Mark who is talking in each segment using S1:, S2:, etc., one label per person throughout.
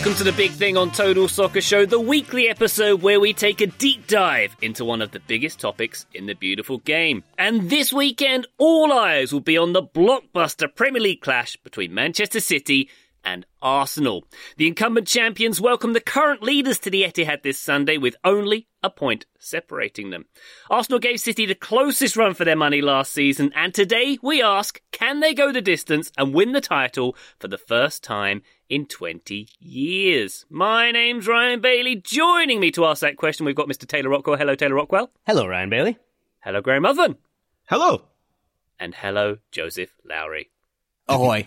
S1: Welcome to The Big Thing on Total Soccer Show, the weekly episode where we take a deep dive into one of the biggest topics in the beautiful game. And this weekend, all eyes will be on the blockbuster Premier League clash between Manchester City and Arsenal. The incumbent champions welcome the current leaders to the Etihad this Sunday with only a point separating them. Arsenal gave City the closest run for their money last season, and today we ask, can they go the distance and win the title for the first time in 20 years? My name's Ryan Bailey. Joining me to ask that question, we've got Mr. Taylor Rockwell. Hello, Taylor Rockwell.
S2: Hello, Ryan Bailey.
S1: Hello, Graham Oven.
S3: Hello.
S1: And hello, Joseph Lowry.
S2: Ahoy.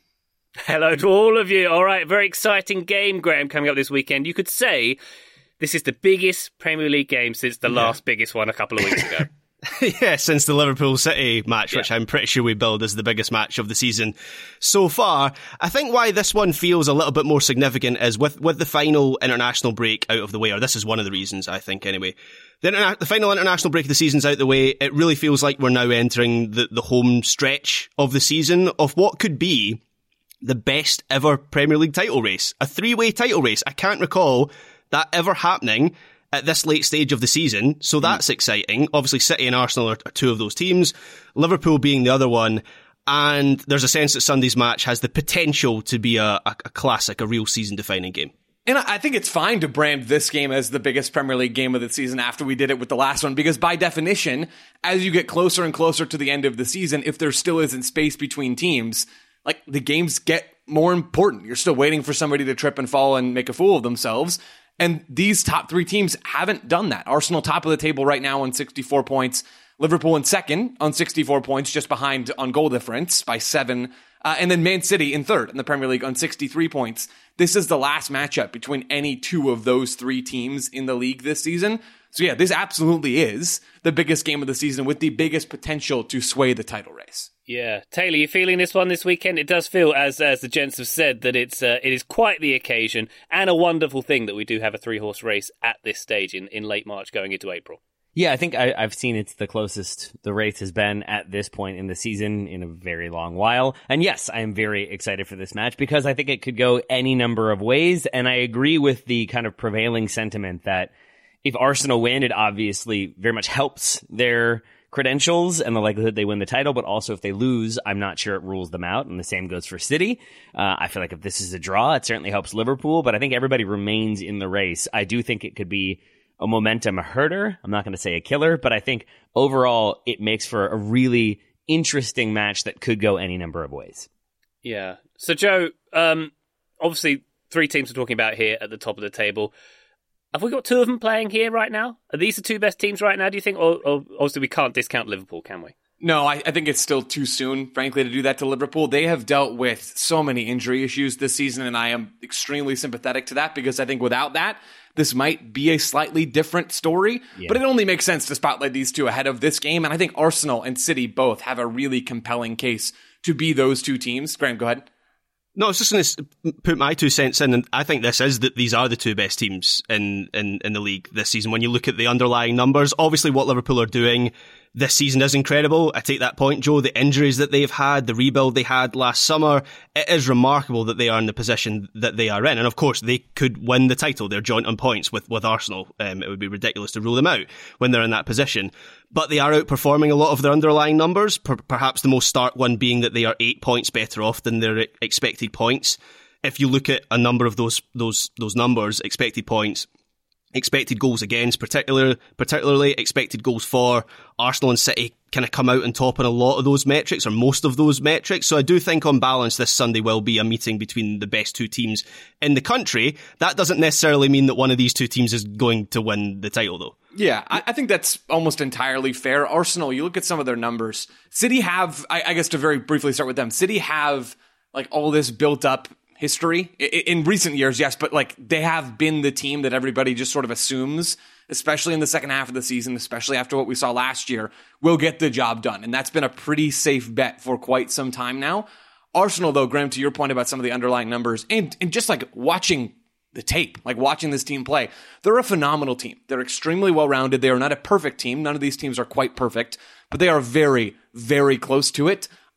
S1: Hello to all of you. All right, very exciting game, Graham, coming up this weekend. You could say this is the biggest Premier League game since the last biggest one a couple of weeks ago.
S3: Yeah, since the Liverpool City match, which I'm pretty sure we billed as the biggest match of the season so far. I think why this one feels a little bit more significant is with the final international break out of the way, or this is one of the reasons, I think, anyway. The final international break of the season's out the way. It really feels like we're now entering the home stretch of the season of what could be the best ever Premier League title race. A three-way title race. I can't recall that ever happening at this late stage of the season, so that's exciting. Obviously, City and Arsenal are two of those teams, Liverpool being the other one, and there's a sense that Sunday's match has the potential to be a classic, a real season-defining game.
S4: And I think it's fine to brand this game as the biggest Premier League game of the season after we did it with the last one, because by definition, as you get closer and closer to the end of the season, if there still isn't space between teams, like, the games get more important. You're still waiting for somebody to trip and fall and make a fool of themselves. And these top three teams haven't done that. Arsenal top of the table right now on 64 points. Liverpool in second on 64 points, just behind on goal difference by 7. And then Man City in third in the Premier League on 63 points. This is the last matchup between any two of those three teams in the league this season. So yeah, this absolutely is the biggest game of the season with the biggest potential to sway the title race.
S1: Yeah. Taylor, you feeling this one this weekend? It does feel, as the gents have said, that it is quite the occasion and a wonderful thing that we do have a three-horse race at this stage in late March going into April.
S2: Yeah, I think I've seen it's the closest the race has been at this point in the season in a very long while. And yes, I am very excited for this match because I think it could go any number of ways. And I agree with the kind of prevailing sentiment that if Arsenal win, it obviously very much helps their credentials and the likelihood they win the title, but also if they lose, I'm not sure it rules them out, and the same goes for City. I feel like if this is a draw, it certainly helps Liverpool, but I think everybody remains in the race. I do think it could be a momentum herder. I'm not going to say a killer, but I think overall it makes for a really interesting match that could go any number of ways.
S1: Yeah. So, Joe, obviously three teams we're talking about here at the top of the table. Have we got two of them playing here right now? Are these the two best teams right now, do you think? Or obviously we can't discount Liverpool, can we?
S4: No, I think it's still too soon, frankly, to do that to Liverpool. They have dealt with so many injury issues this season, and I am extremely sympathetic to that because I think without that, this might be a slightly different story. Yeah. But it only makes sense to spotlight these two ahead of this game, and I think Arsenal and City both have a really compelling case to be those two teams. Graham, go ahead.
S3: No, I was just going to put my 2 cents in, and I think these are the two best teams in the league this season. When you look at the underlying numbers, obviously what Liverpool are doing this season is incredible. I take that point, Joe. The injuries that they've had, the rebuild they had last summer, it is remarkable that they are in the position that they are in. And of course, they could win the title. They're joint on points with Arsenal. It would be ridiculous to rule them out when they're in that position. But they are outperforming a lot of their underlying numbers, perhaps the most stark one being that they are 8 points better off than their expected points. If you look at a number of those numbers, expected points, expected goals against, particularly expected goals for, Arsenal and City kind of come out on top in a lot of those metrics, or most of those metrics. So I do think on balance this Sunday will be a meeting between the best two teams in the country. That doesn't necessarily mean that one of these two teams is going to win the title, though.
S4: Yeah, I think that's almost entirely fair. Arsenal, you look at some of their numbers. City have, I guess to very briefly start with them, City have like all this built up history in recent years, yes, but like they have been the team that everybody just sort of assumes, especially in the second half of the season, especially after what we saw last year, will get the job done. And that's been a pretty safe bet for quite some time now. Arsenal, though, Graham, to your point about some of the underlying numbers and just like watching the tape, like watching this team play, they're a phenomenal team. They're extremely well-rounded. They are not a perfect team. None of these teams are quite perfect, but they are very, very close to it.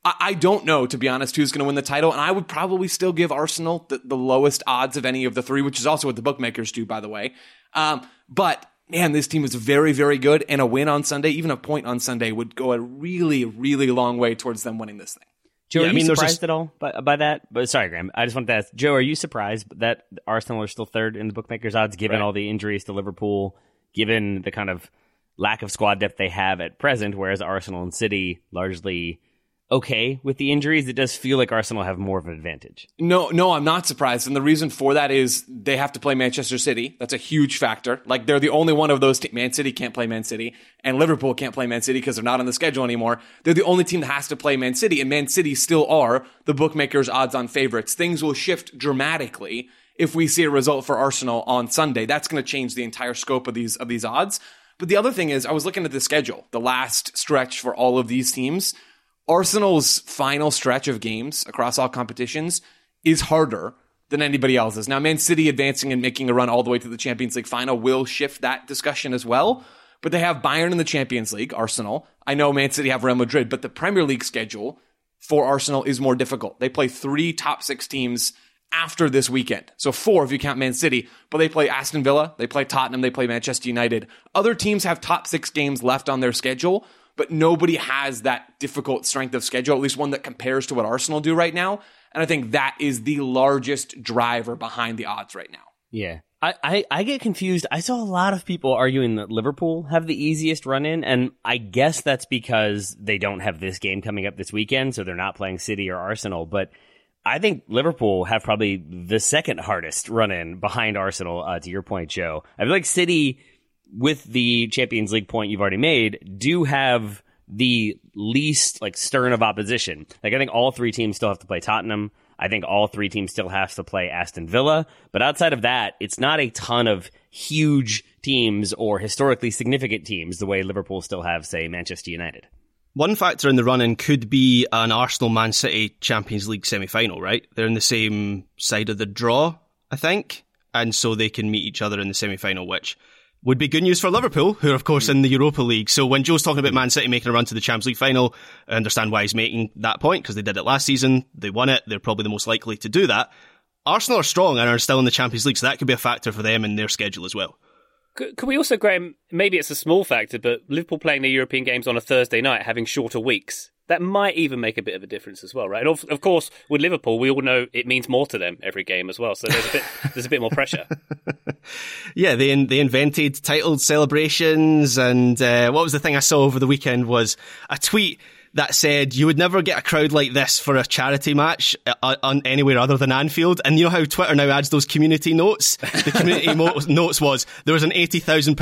S4: I don't know, to be honest, who's going to win the title, and I would probably still give Arsenal the lowest odds of any of the three, which is also what the bookmakers do, by the way. But man, this team is very, very good, and a win on Sunday, even a point on Sunday, would go a really, really long way towards them winning this thing.
S2: Joe, are you surprised at all by that? But sorry, Graham, I just wanted to ask, Joe, are you surprised that Arsenal are still third in the bookmakers' odds, given all the injuries to Liverpool, given the kind of lack of squad depth they have at present, whereas Arsenal and City largely okay with the injuries? It does feel like Arsenal have more of an advantage.
S4: No, I'm not surprised. And the reason for that is they have to play Manchester City. That's a huge factor. Like, they're the only one of those Man City can't play Man City, and Liverpool can't play Man City because they're not on the schedule anymore. They're the only team that has to play Man City, and Man City still are the bookmakers' odds-on favorites. Things will shift dramatically if we see a result for Arsenal on Sunday. That's going to change the entire scope of these odds. But the other thing is, I was looking at the schedule, the last stretch for all of these teams. Arsenal's final stretch of games across all competitions is harder than anybody else's. Now, Man City advancing and making a run all the way to the Champions League final will shift that discussion as well. But they have Bayern in the Champions League, Arsenal. I know Man City have Real Madrid, but the Premier League schedule for Arsenal is more difficult. They play 3 top 6 teams after this weekend. So 4 if you count Man City, but they play Aston Villa, they play Tottenham, they play Manchester United. Other teams have top 6 games left on their schedule, but nobody has that difficult strength of schedule, at least one that compares to what Arsenal do right now. And I think that is the largest driver behind the odds right now.
S2: Yeah. I get confused. I saw a lot of people arguing that Liverpool have the easiest run in, and I guess that's because they don't have this game coming up this weekend, so they're not playing City or Arsenal. But I think Liverpool have probably the second hardest run in behind Arsenal, to your point, Joe. I feel like City, with the Champions League point you've already made, do have the least stern of opposition. I think all 3 teams still have to play Tottenham. I think all 3 teams still have to play Aston Villa. But outside of that, it's not a ton of huge teams or historically significant teams the way Liverpool still have, say, Manchester United.
S3: One factor in the run-in could be an Arsenal-Man City Champions League semi-final, right? They're in the same side of the draw, I think, and so they can meet each other in the semi-final, which would be good news for Liverpool, who are, of course, in the Europa League. So when Joe's talking about Man City making a run to the Champions League final, I understand why he's making that point, because they did it last season, they won it, they're probably the most likely to do that. Arsenal are strong and are still in the Champions League, so that could be a factor for them in their schedule as well.
S1: Could we also, Graham, maybe it's a small factor, but Liverpool playing their European games on a Thursday night, having shorter weeks, that might even make a bit of a difference as well, right? And of course, with Liverpool, we all know it means more to them every game as well, so there's a bit more pressure.
S3: Yeah, they invented title celebrations, and what was the thing I saw over the weekend was a tweet that said you would never get a crowd like this for a charity match on anywhere other than Anfield. And you know how Twitter now adds those community notes? The community notes was there was an 80,000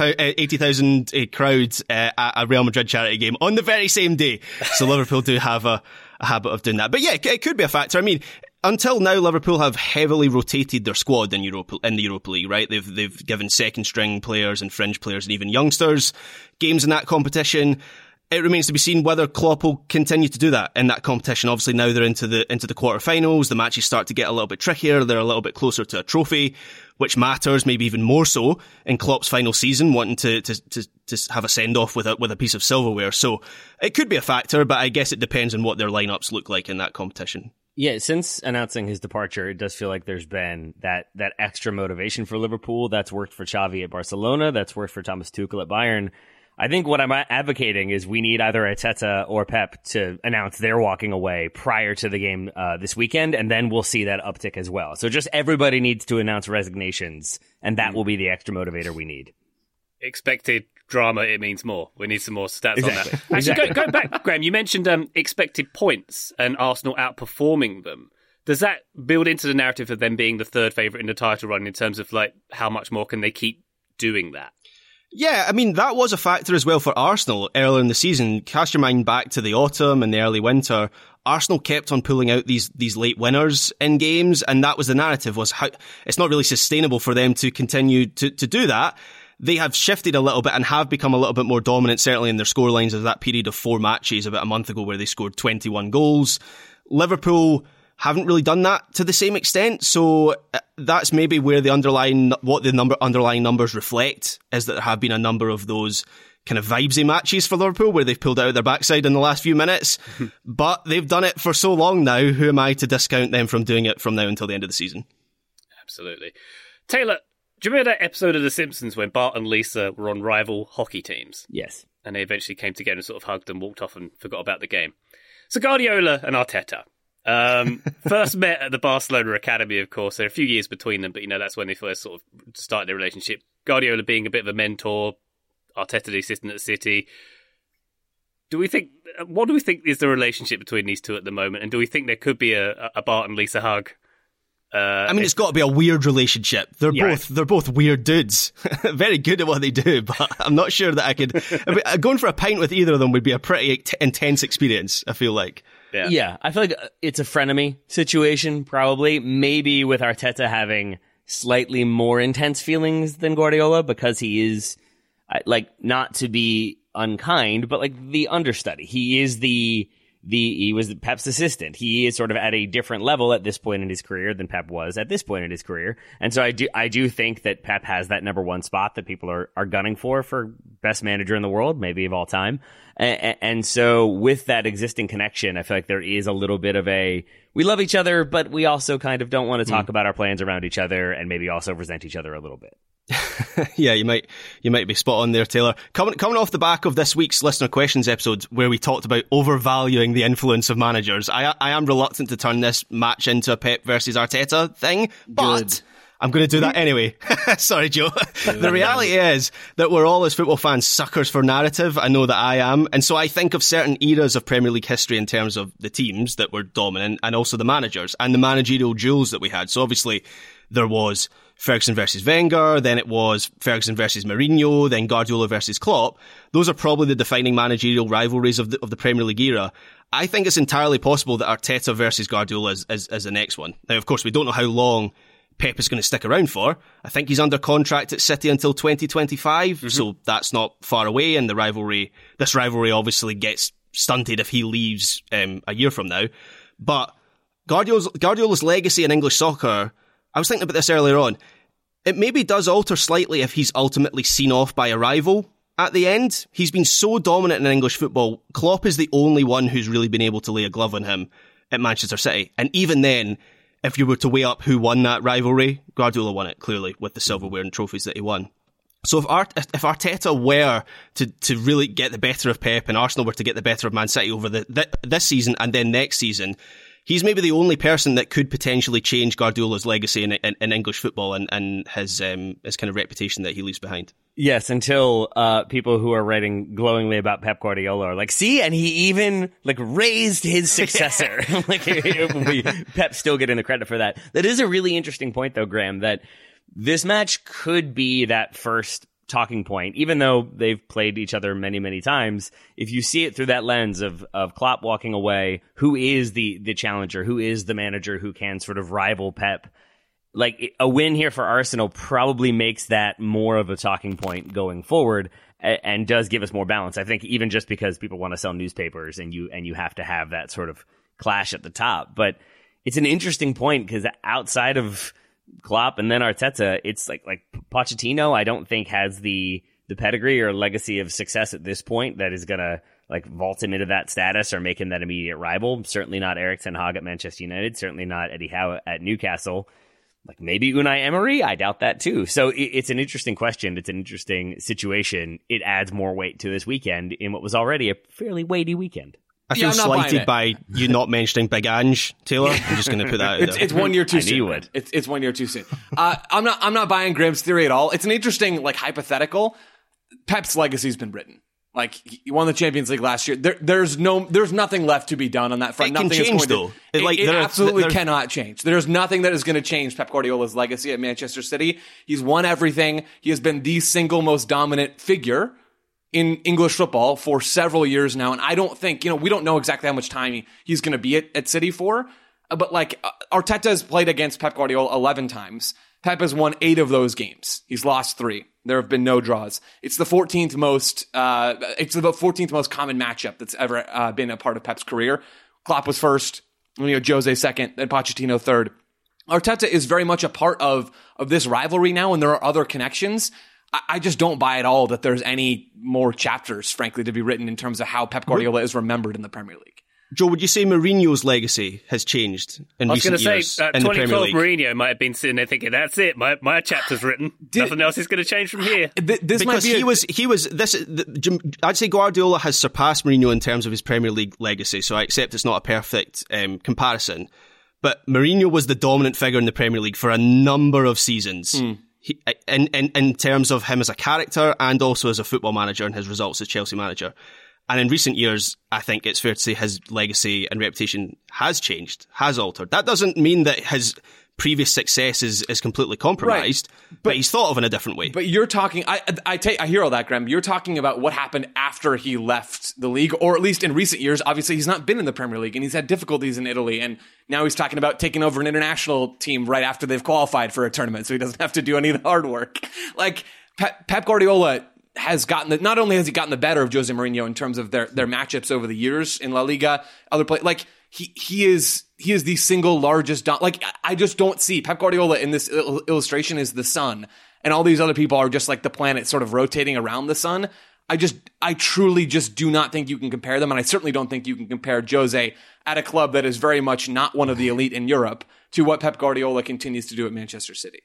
S3: crowd at a Real Madrid charity game on the very same day. So Liverpool do have a habit of doing that. But yeah, it could be a factor. I mean, until now, Liverpool have heavily rotated their squad in the Europa League, right? They've given second string players and fringe players and even youngsters games in that competition. It remains to be seen whether Klopp will continue to do that in that competition. Obviously, now they're into the quarterfinals. The matches start to get a little bit trickier. They're a little bit closer to a trophy, which matters, maybe even more so in Klopp's final season, wanting to have a send off with a piece of silverware. So it could be a factor, but I guess it depends on what their lineups look like in that competition.
S2: Yeah, since announcing his departure, it does feel like there's been that extra motivation for Liverpool. That's worked for Xavi at Barcelona. That's worked for Thomas Tuchel at Bayern. I think what I'm advocating is we need either Arteta or Pep to announce they're walking away prior to the game this weekend, and then we'll see that uptick as well. So just everybody needs to announce resignations, and that will be the extra motivator we need.
S1: Expected drama, it means more. We need some more stats
S2: exactly.
S1: on that. Actually, going back, Graham, you mentioned expected points and Arsenal outperforming them. Does that build into the narrative of them being the third favourite in the title run in terms of how much more can they keep doing that?
S3: Yeah, I mean, that was a factor as well for Arsenal earlier in the season. Cast your mind back to the autumn and the early winter. Arsenal kept on pulling out these late winners in games, and that was the narrative, was how it's not really sustainable for them to continue to do that. They have shifted a little bit and have become a little bit more dominant, certainly in their scorelines of that period of 4 matches about a month ago where they scored 21 goals. Liverpool haven't really done that to the same extent, so that's maybe where the underlying numbers reflect, is that there have been a number of those kind of vibesy matches for Liverpool where they've pulled it out of their backside in the last few minutes. But they've done it for so long now. Who am I to discount them from doing it from now until the end of the season?
S1: Absolutely. Taylor, do you remember that episode of The Simpsons when Bart and Lisa were on rival hockey teams?
S2: Yes.
S1: And they eventually came together and sort of hugged and walked off and forgot about the game. So Guardiola and Arteta first met at the Barcelona Academy, of course. There are a few years between them, but that's when they first sort of started their relationship. Guardiola being a bit of a mentor, Arteta the assistant at City. What do we think is the relationship between these two at the moment? And do we think there could be a Bart and Lisa hug?
S3: It's got to be a weird relationship. They're both weird dudes. Very good at what they do, but I'm not sure that I could. Going for a pint with either of them would be a pretty intense experience, I feel like.
S2: Yeah, I feel like it's a frenemy situation, probably. Maybe with Arteta having slightly more intense feelings than Guardiola because he is, not to be unkind, but the understudy. He is he was Pep's assistant. He is sort of at a different level at this point in his career than Pep was at this point in his career. And so I do think that Pep has that number one spot that people are gunning for best manager in the world, maybe of all time. And so with that existing connection, I feel like there is a little bit of we love each other, but we also kind of don't want to talk about our plans around each other and maybe also resent each other a little bit.
S3: Yeah, you might be spot on there, Taylor. Coming off the back of this week's listener questions episode where we talked about overvaluing the influence of managers, I am reluctant to turn this match into a Pep versus Arteta thing, but I'm going to do that anyway. Sorry, Joe. The reality is that we're all, as football fans, suckers for narrative. I know that I am. And so I think of certain eras of Premier League history in terms of the teams that were dominant and also the managers and the managerial duels that we had. So obviously there was Ferguson versus Wenger, then it was Ferguson versus Mourinho, then Guardiola versus Klopp. Those are probably the defining managerial rivalries of the Premier League era. I think it's entirely possible that Arteta versus Guardiola is the next one. Now, of course, we don't know how long Pep is going to stick around for. I think he's under contract at City until 2025, so that's not far away, and this rivalry obviously gets stunted if he leaves a year from now. But Guardiola's legacy in English soccer, I was thinking about this earlier on, it maybe does alter slightly if he's ultimately seen off by a rival at the end. He's been so dominant in English football, Klopp is the only one who's really been able to lay a glove on him at Manchester City. And even then, if you were to weigh up who won that rivalry, Guardiola won it, clearly, with the silverware and trophies that he won. So if Arteta were to really get the better of Pep and Arsenal were to get the better of Man City over this season and then next season, he's maybe the only person that could potentially change Guardiola's legacy in English football and his kind of reputation that he leaves behind.
S2: Yes, until people who are writing glowingly about Pep Guardiola are like, see, and he even raised his successor. Pep's still getting the credit for that. That is a really interesting point, though, Graham, that this match could be that first talking point, even though they've played each other many, many times. If you see it through that lens of Klopp walking away, who is the challenger, who is the manager who can sort of rival Pep, a win here for Arsenal probably makes that more of a talking point going forward and does give us more balance. I think even just because people want to sell newspapers and you have to have that sort of clash at the top. But it's an interesting point because outside of Klopp and then Arteta, it's like Pochettino, I don't think has the pedigree or legacy of success at this point that is going to vault him into that status or make him that immediate rival. Certainly not Erik ten Hag at Manchester United. Certainly not Eddie Howe at Newcastle. Maybe Unai Emery? I doubt that too. So it's an interesting question. It's an interesting situation. It adds more weight to this weekend in what was already a fairly weighty weekend.
S3: I feel slighted by you not mentioning Big Ange, Taylor. I'm just going to put that out there.
S4: It's 1 year too soon.
S2: You would.
S4: It's 1 year too soon. I'm not buying Graham's theory at all. It's an interesting hypothetical. Pep's legacy's been written. He won the Champions League last year. There's nothing left to be done on that front.
S3: It can change, though.
S4: It absolutely cannot change. There's nothing that is going to change Pep Guardiola's legacy at Manchester City. He's won everything. He has been the single most dominant figure in English football for several years now. And I don't think, we don't know exactly how much time he's going to be at City for. But Arteta has played against Pep Guardiola 11 times. Pep has won 8 of those games. He's lost 3. There have been no draws. It's the 14th most common matchup that's ever been a part of Pep's career. Klopp was first, Jose second, then Pochettino third. Arteta is very much a part of this rivalry now, and there are other connections. I just don't buy at all that there's any more chapters, frankly, to be written in terms of how Pep Guardiola is remembered in the Premier League.
S3: Joe, would you say Mourinho's legacy has changed in recent years? I was going to say,
S1: 2012 Mourinho might have been sitting there thinking, that's it, my chapter's written. Nothing else is going to change from here.
S3: This might be I'd say Guardiola has surpassed Mourinho in terms of his Premier League legacy, so I accept it's not a perfect comparison. But Mourinho was the dominant figure in the Premier League for a number of seasons. In terms of him as a character and also as a football manager and his results as Chelsea manager. And in recent years, I think it's fair to say his legacy and reputation has changed, has altered. That doesn't mean that his previous success is completely compromised, right. But he's thought of in a different way.
S4: But you're talking, I hear all that, Graham. You're talking about what happened after he left the league, or at least in recent years. Obviously, he's not been in the Premier League, and he's had difficulties in Italy, and now he's talking about taking over an international team right after they've qualified for a tournament, so he doesn't have to do any of the hard work. Like, Pep Guardiola has not only has he gotten the better of Jose Mourinho in terms of their matchups over the years in La Liga, other play, like he is the single largest, I just don't see Pep Guardiola in this illustration is the sun, and all these other people are just like the planet sort of rotating around the sun. I truly just do not think you can compare them, and I certainly don't think you can compare Jose at a club that is very much not one of the elite in Europe to what Pep Guardiola continues to do at Manchester City.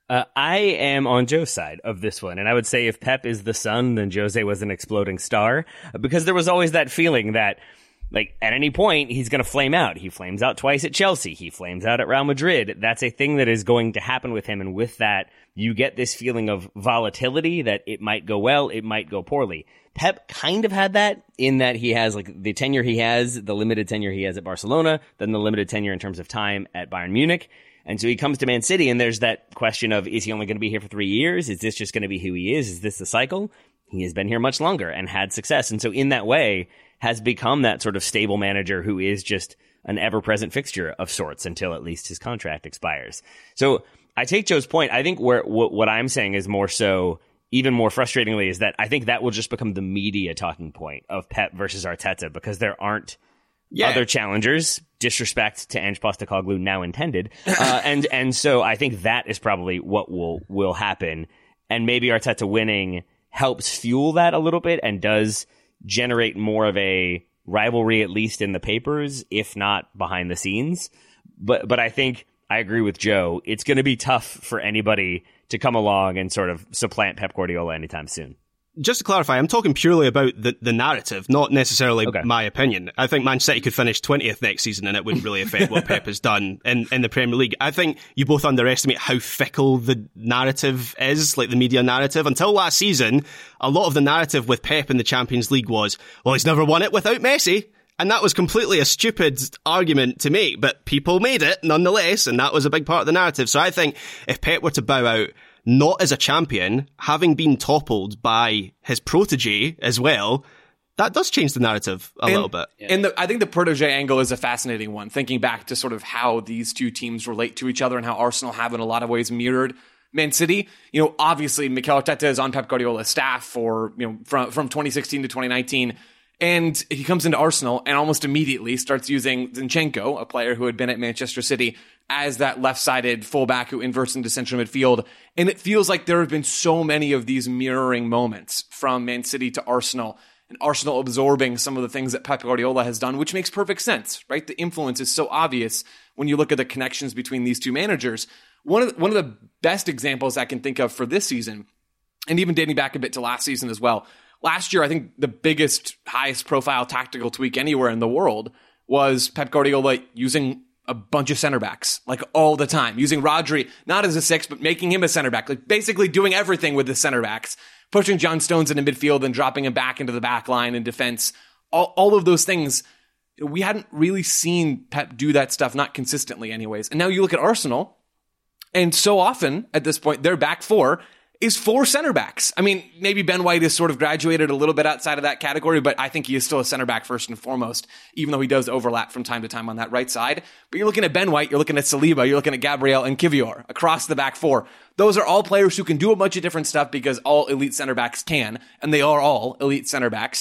S2: I am on Joe's side of this one, and I would say if Pep is the sun, then Jose was an exploding star, because there was always that feeling that, like, at any point, he's going to flame out. He flames out twice at Chelsea. He flames out at Real Madrid. That's a thing that is going to happen with him, and with that, you get this feeling of volatility that it might go well, it might go poorly. Pep kind of had that in that he has, like, the tenure he has, the limited tenure he has at Barcelona, then the limited tenure in terms of time at Bayern Munich. And so he comes to Man City, and there's that question of, is he only going to be here for 3 years? Is this just going to be who he is? Is this the cycle? He has been here much longer and had success. And so in that way, has become that sort of stable manager who is just an ever-present fixture of sorts until at least his contract expires. So I take Joe's point. I think what I'm saying is more so, even more frustratingly, is that I think that will just become the media talking point of Pep versus Arteta, because there aren't other challengers. Disrespect to Ange Postecoglou now intended. And so I think that is probably what will happen. And maybe Arteta winning helps fuel that a little bit and does generate more of a rivalry, at least in the papers, if not behind the scenes. But I think I agree with Joe. It's going to be tough for anybody to come along and sort of supplant Pep Guardiola anytime soon.
S3: Just to clarify, I'm talking purely about the narrative, not necessarily my opinion. I think Man City could finish 20th next season and it wouldn't really affect what Pep has done in the Premier League. I think you both underestimate how fickle the narrative is, like the media narrative. Until last season, a lot of the narrative with Pep in the Champions League was, well, he's never won it without Messi. And that was completely a stupid argument to make, but people made it nonetheless, and that was a big part of the narrative. So I think if Pep were to bow out, not as a champion, having been toppled by his protege as well, that does change the narrative a little bit.
S4: And I think the protege angle is a fascinating one, thinking back to sort of how these two teams relate to each other and how Arsenal have in a lot of ways mirrored Man City. You know, obviously Mikel Arteta is on Pep Guardiola's staff for, you know, from 2016 to 2019. And he comes into Arsenal and almost immediately starts using Zinchenko, a player who had been at Manchester City, as that left-sided fullback who inverts into central midfield. And it feels like there have been so many of these mirroring moments from Man City to Arsenal, and Arsenal absorbing some of the things that Pep Guardiola has done, which makes perfect sense, right? The influence is so obvious when you look at the connections between these two managers. One of the best examples I can think of for this season, and even dating back a bit to last season as well, last year, I think the biggest, highest profile tactical tweak anywhere in the world was Pep Guardiola using a bunch of center backs, like all the time, using Rodri, not as a six, but making him a center back, like basically doing everything with the center backs, pushing John Stones into midfield and dropping him back into the back line in defense. All of those things, we hadn't really seen Pep do that stuff, not consistently anyways. And now you look at Arsenal, and so often at this point, their back four is 4 center backs. I mean, maybe Ben White has sort of graduated a little bit outside of that category, but I think he is still a center back first and foremost, even though he does overlap from time to time on that right side. But you're looking at Ben White, you're looking at Saliba, you're looking at Gabriel and Kivior across the back four. Those are all players who can do a bunch of different stuff because all elite center backs can, and they are all elite center backs.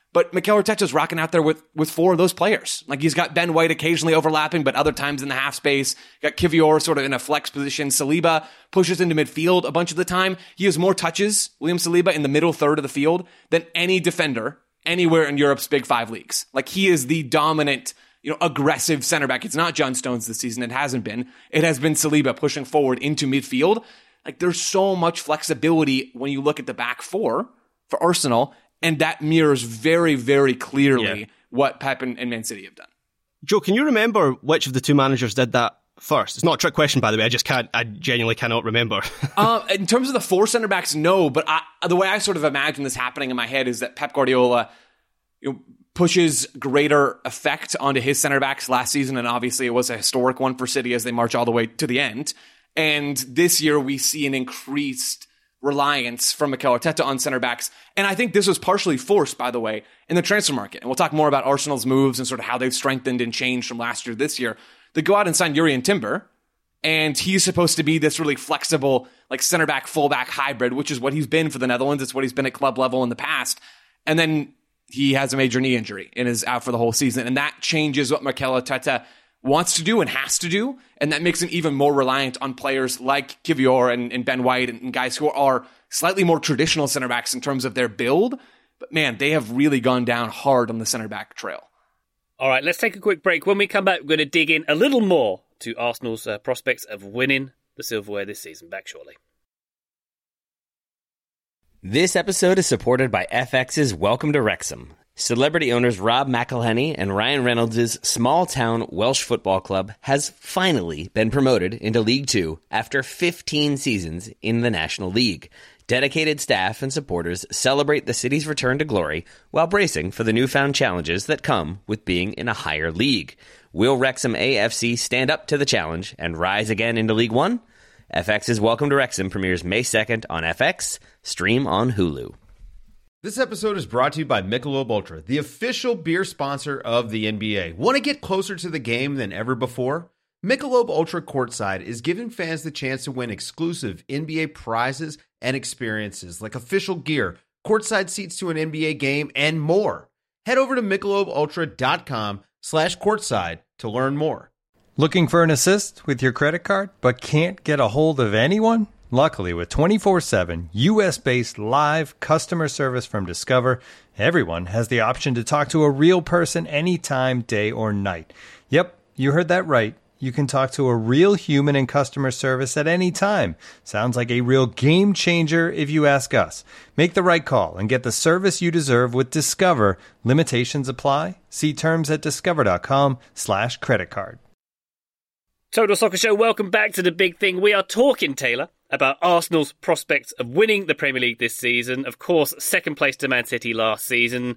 S4: But Mikel Arteta's rocking out there with 4 of those players. Like, he's got Ben White occasionally overlapping, but other times in the half space. Got Kivior sort of in a flex position. Saliba pushes into midfield a bunch of the time. He has more touches, William Saliba, in the middle third of the field than any defender anywhere in Europe's Big 5 leagues. Like, he is the dominant, aggressive center back. It's not John Stones this season. It hasn't been. It has been Saliba pushing forward into midfield. Like, there's so much flexibility when you look at the back 4 for Arsenal. And that mirrors very, very clearly what Pep and Man City have done.
S3: Joe, can you remember which of the 2 managers did that first? It's not a trick question, by the way. I genuinely cannot remember.
S4: In terms of the 4 center backs, no. But the way I sort of imagine this happening in my head is that Pep Guardiola pushes greater effect onto his center backs last season. And obviously it was a historic one for City as they march all the way to the end. And this year we see an increased reliance from Mikel Arteta on center backs. And I think this was partially forced, by the way, in the transfer market. And we'll talk more about Arsenal's moves and sort of how they've strengthened and changed from last year to this year. They go out and sign Jurrien Timber, and he's supposed to be this really flexible, like center back, fullback hybrid, which is what he's been for the Netherlands. It's what he's been at club level in the past. And then he has a major knee injury and is out for the whole season. And that changes what Mikel Arteta wants to do and has to do, and that makes him even more reliant on players like Kivior and Ben White and guys who are slightly more traditional center backs in terms of their build. But man, they have really gone down hard on the center back trail.
S1: All right, let's take a quick break. When we come back, we're going to dig in a little more to Arsenal's prospects of winning the silverware this season. Back shortly.
S2: This episode is supported by FX's Welcome to Wrexham. Celebrity owners Rob McElhenney and Ryan Reynolds' small-town Welsh football club has finally been promoted into League Two after 15 seasons in the National League. Dedicated staff and supporters celebrate the city's return to glory while bracing for the newfound challenges that come with being in a higher league. Will Wrexham AFC stand up to the challenge and rise again into League One? FX's Welcome to Wrexham premieres May 2nd on FX, stream on Hulu.
S5: This episode is brought to you by Michelob Ultra, the official beer sponsor of the NBA. Want to get closer to the game than ever before? Michelob Ultra Courtside is giving fans the chance to win exclusive NBA prizes and experiences like official gear, courtside seats to an NBA game, and more. Head over to MichelobUltra.com/courtside to learn more.
S6: Looking for an assist with your credit card but can't get a hold of anyone? Luckily, with 24/7 U.S.-based live customer service from Discover, everyone has the option to talk to a real person anytime, day or night. Yep, you heard that right. You can talk to a real human in customer service at any time. Sounds like a real game changer if you ask us. Make the right call and get the service you deserve with Discover. Limitations apply. See terms at discover.com/creditcard.
S1: Total Soccer Show, welcome back to the big thing. We are talking, Taylor, about Arsenal's prospects of winning the Premier League this season. Of course, second place to Man City last season.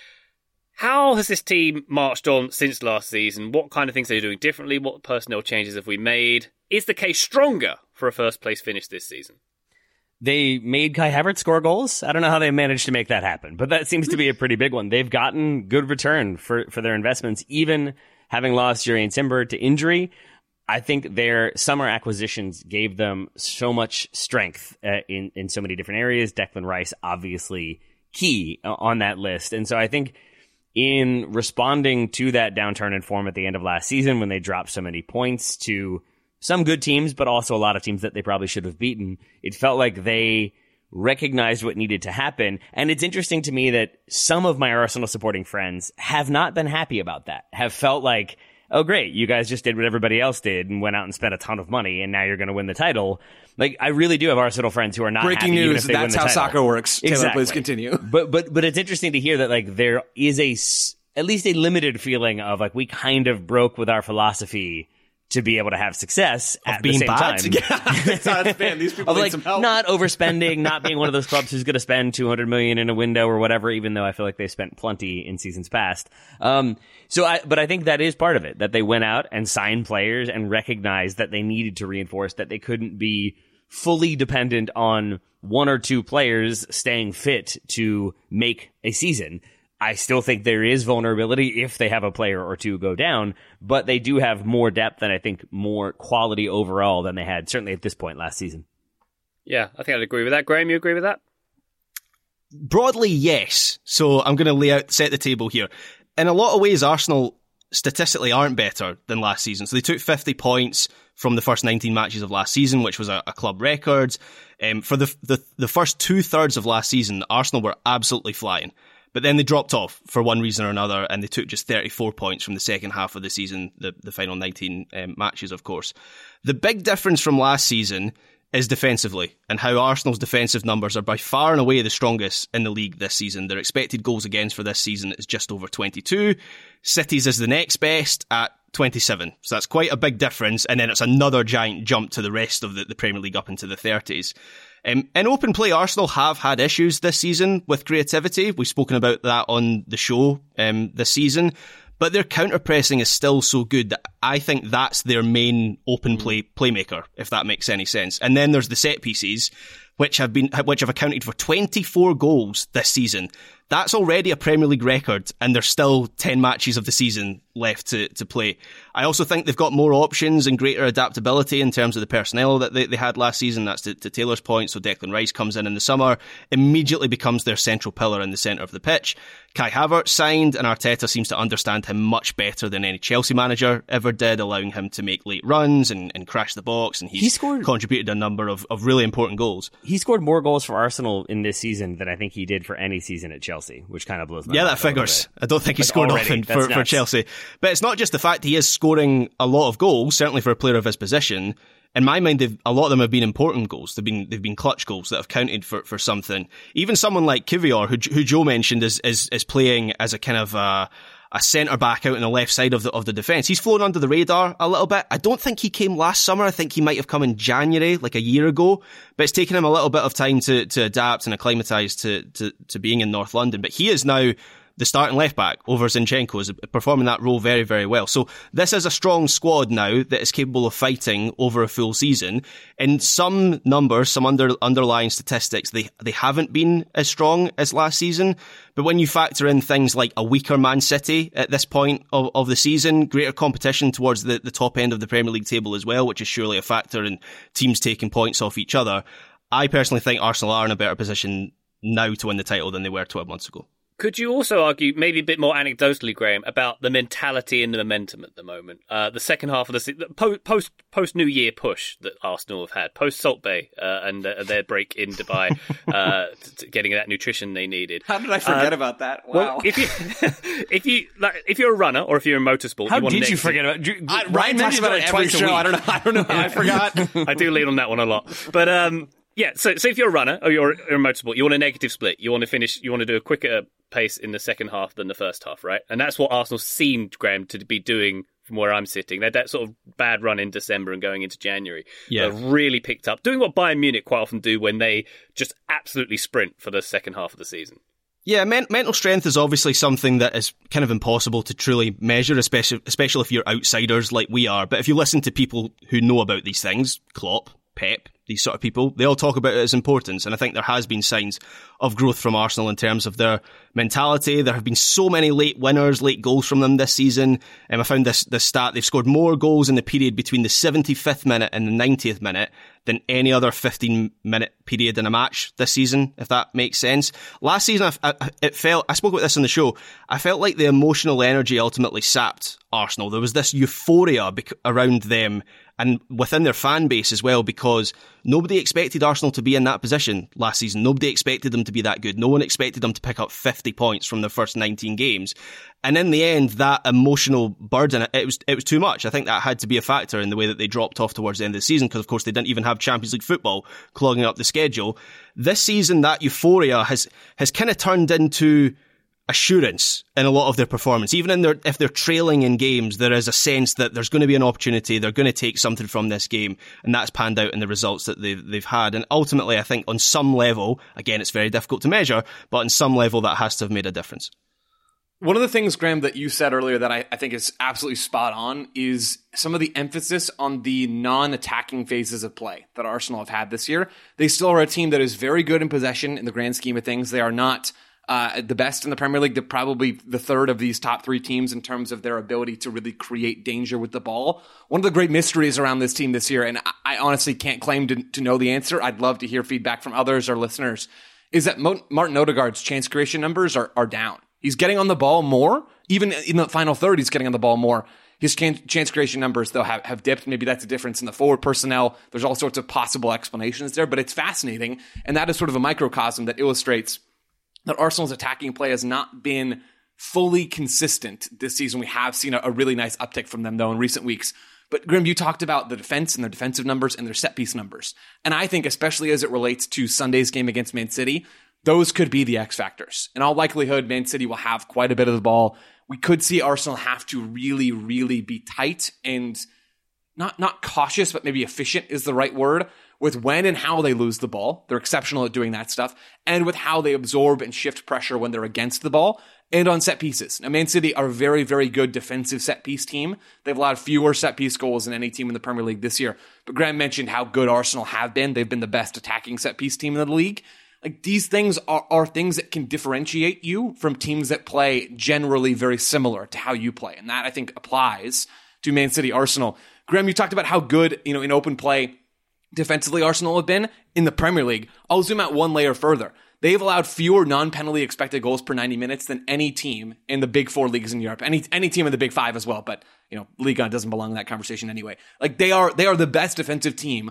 S1: How has this team marched on since last season? What kind of things are they doing differently? What personnel changes have we made? Is the case stronger for a first place finish this season?
S2: They made Kai Havertz score goals. I don't know how they managed to make that happen, but that seems to be a pretty big one. They've gotten good return for their investments, even having lost Jurrien Timber to injury. I think their summer acquisitions gave them so much strength in so many different areas. Declan Rice, obviously key on that list. And so I think in responding to that downturn in form at the end of last season, when they dropped so many points to some good teams, but also a lot of teams that they probably should have beaten, it felt like they recognized what needed to happen. And it's interesting to me that some of my Arsenal supporting friends have not been happy about that, have felt like, oh, great, you guys just did what everybody else did and went out and spent a ton of money, and now you're going to win the title. Like, I really do have Arsenal friends who are not
S4: breaking
S2: happy
S4: news.
S2: Even if they
S4: That's
S2: win the
S4: how
S2: title.
S4: Soccer works. Taylor,
S2: exactly.
S4: Please continue.
S2: But it's interesting to hear that like there is at least a limited feeling of like we kind of broke with our philosophy to be able to have success at the same time.
S4: Man, these people
S2: Of
S4: need
S2: like
S4: some help.
S2: not overspending, not being one of those clubs who's going to spend $200 million in a window or whatever, even though I feel like they spent plenty in seasons past. But I think that is part of it, that they went out and signed players and recognized that they needed to reinforce that they couldn't be fully dependent on one or two players staying fit to make a season. I still think there is vulnerability if they have a player or two go down, but they do have more depth and I think more quality overall than they had certainly at this point last season.
S1: Yeah, I think I'd agree with that. Graham, you agree with that?
S3: Broadly, yes. So I'm going to set the table here. In a lot of ways, Arsenal statistically aren't better than last season. So they took 50 points from the first 19 matches of last season, which was a club record. For the first 2/3 of last season, Arsenal were absolutely flying. But then they dropped off for one reason or another, and they took just 34 points from the second half of the season, the final 19 matches, of course. The big difference from last season is defensively, and how Arsenal's defensive numbers are by far and away the strongest in the league this season. Their expected goals against for this season is just over 22. City's is the next best at 27. So that's quite a big difference, and then it's another giant jump to the rest of the Premier League up into the 30s. In open play, Arsenal have had issues this season with creativity. We've spoken about that on the show this season. But their counter-pressing is still so good that I think that's their main open play playmaker, if that makes any sense. And then there's the set pieces, which have accounted for 24 goals this season. That's already a Premier League record, and there's still 10 matches of the season left to play. I also think they've got more options and greater adaptability in terms of the personnel that they had last season. That's to Taylor's point. So Declan Rice comes in the summer, immediately becomes their central pillar in the centre of the pitch. Kai Havertz signed, and Arteta seems to understand him much better than any Chelsea manager ever did, allowing him to make late runs and crash the box, and he's contributed a number of really important goals.
S2: He scored more goals for Arsenal in this season than I think he did for any season at Chelsea, which kind of blows my mind.
S3: Yeah, that figures. I don't think he scored often for Chelsea. But it's not just the fact he is scoring a lot of goals, certainly for a player of his position. In my mind, a lot of them have been important goals. They've been clutch goals that have counted for something. Even someone like Kiwior, who Joe mentioned is playing as a kind of a centre back out on the left side of the defence. He's flown under the radar a little bit. I don't think he came last summer. I think he might have come in January, like a year ago. But it's taken him a little bit of time to adapt and acclimatise to being in North London. But he is now the starting left back over Zinchenko, is performing that role very, very well. So this is a strong squad now that is capable of fighting over a full season. In some numbers, some underlying statistics, they haven't been as strong as last season. But when you factor in things like a weaker Man City at this point of the season, greater competition towards the top end of the Premier League table as well, which is surely a factor in teams taking points off each other, I personally think Arsenal are in a better position now to win the title than they were 12 months ago.
S1: Could you also argue, maybe a bit more anecdotally, Graham, about the mentality and the momentum at the moment? The second half of the season, post New Year push that Arsenal have had, post Salt Bay and their break in Dubai, getting that nutrition they needed.
S4: How did I forget about that? Wow.
S1: Well, if you're a runner or if you're in motorsport,
S2: how did you forget about?
S4: Ryan talks about it every show. I don't know. I forgot.
S1: I do lean on that one a lot, but yeah. So if you're a runner or you're in motorsport, you want a negative split. You want to do a quicker pace in the second half than the first half, right? And that's what Arsenal seemed, Graham, to be doing from where I'm sitting. They had that sort of bad run in December and going into January.
S3: Yeah.
S1: They've really picked up, doing what Bayern Munich quite often do when they just absolutely sprint for the second half of the season.
S3: Yeah, mental strength is obviously something that is kind of impossible to truly measure, especially if you're outsiders like we are. But if you listen to people who know about these things, Klopp, Pep, these sort of people, they all talk about it as importance. And I think there has been signs of growth from Arsenal in terms of their mentality. There have been so many late winners, late goals from them this season. I found this stat. They've scored more goals in the period between the 75th minute and the 90th minute than any other 15-minute period in a match this season, if that makes sense. Last season, I spoke about this on the show, I felt like the emotional energy ultimately sapped Arsenal. There was this euphoria around them and within their fan base as well, because nobody expected Arsenal to be in that position last season. Nobody expected them to be that good. No one expected them to pick up 50 points from their first 19 games. And in the end, that emotional burden, it was too much. I think that had to be a factor in the way that they dropped off towards the end of the season, because of course they didn't even have Champions League football clogging up the schedule. This season, that euphoria has kind of turned into assurance in a lot of their performance. Even if they're trailing in games, there is a sense that there's going to be an opportunity, they're going to take something from this game, and that's panned out in the results that they've had. And ultimately, I think on some level, again, it's very difficult to measure, but on some level that has to have made a difference.
S4: One of the things, Graham, that you said earlier that I think is absolutely spot on is some of the emphasis on the non-attacking phases of play that Arsenal have had this year. They still are a team that is very good in possession in the grand scheme of things. They are not the best in the Premier League. They're probably the third of these top three teams in terms of their ability to really create danger with the ball. One of the great mysteries around this team this year, and I honestly can't claim to know the answer, I'd love to hear feedback from others or listeners, is that Martin Odegaard's chance creation numbers are down. He's getting on the ball more. Even in the final third, he's getting on the ball more. His chance creation numbers, though, have dipped. Maybe that's a difference in the forward personnel. There's all sorts of possible explanations there, but it's fascinating. And that is sort of a microcosm that illustrates that Arsenal's attacking play has not been fully consistent this season. We have seen a really nice uptick from them, though, in recent weeks. But Grim, you talked about the defense and their defensive numbers and their set piece numbers. And I think, especially as it relates to Sunday's game against Man City, those could be the X factors. In all likelihood, Man City will have quite a bit of the ball. We could see Arsenal have to really, really be tight and not cautious, but maybe efficient is the right word, with when and how they lose the ball. They're exceptional at doing that stuff. And with how they absorb and shift pressure when they're against the ball and on set pieces. Now, Man City are a very, very good defensive set piece team. They've allowed fewer set piece goals than any team in the Premier League this year. But Graham mentioned how good Arsenal have been. They've been the best attacking set piece team in the league. Like, these things are things that can differentiate you from teams that play generally very similar to how you play. And that, I think, applies to Man City Arsenal. Graham, you talked about how good, in open play defensively Arsenal have been in the Premier League. I'll zoom out one layer further. They've allowed fewer non-penalty expected goals per 90 minutes than any team in the big four leagues in Europe. Any team in the big five as well, but Ligue 1 doesn't belong in that conversation anyway. Like, they are the best defensive team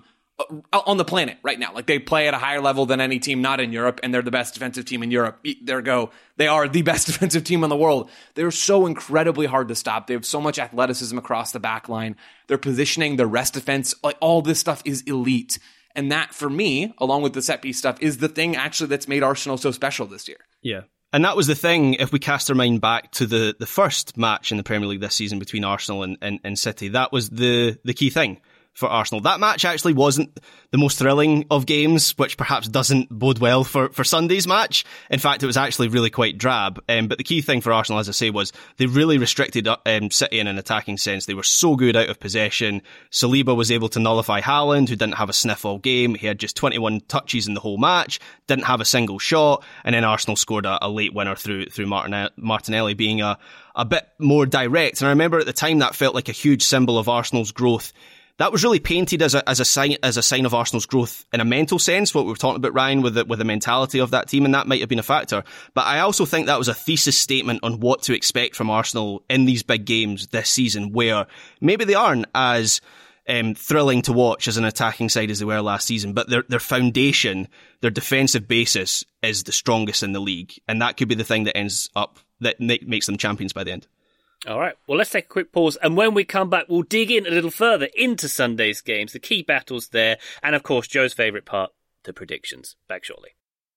S4: on the planet right now. Like, they play at a higher level than any team not in Europe, and they're the best defensive team in Europe. There go. They are the best defensive team in the world. They're so incredibly hard to stop. They have so much athleticism across the back line. Their positioning, their rest defense, like, all this stuff is elite. And that, for me, along with the set piece stuff, is the thing actually that's made Arsenal so special this year.
S3: Yeah. And that was the thing, if we cast our mind back to the first match in the Premier League this season between Arsenal and City, that was the key thing for Arsenal. That match actually wasn't the most thrilling of games, which perhaps doesn't bode well for Sunday's match. In fact, it was actually really quite drab. But the key thing for Arsenal, as I say, was they really restricted City in an attacking sense. They were so good out of possession. Saliba was able to nullify Haaland, who didn't have a sniff all game. He had just 21 touches in the whole match, didn't have a single shot, and then Arsenal scored a late winner through Martinelli being a bit more direct. And I remember at the time that felt like a huge symbol of Arsenal's growth. That was really painted as a sign of Arsenal's growth in a mental sense, what we were talking about, Ryan, with the mentality of that team, and that might have been a factor. But I also think that was a thesis statement on what to expect from Arsenal in these big games this season, where maybe they aren't as thrilling to watch as an attacking side as they were last season, but their foundation, their defensive basis is the strongest in the league, and that could be the thing that makes them champions by the end.
S1: All right, well, let's take a quick pause, and when we come back, we'll dig in a little further into Sunday's games, the key battles there, and of course, Joe's favourite part, the predictions. Back shortly.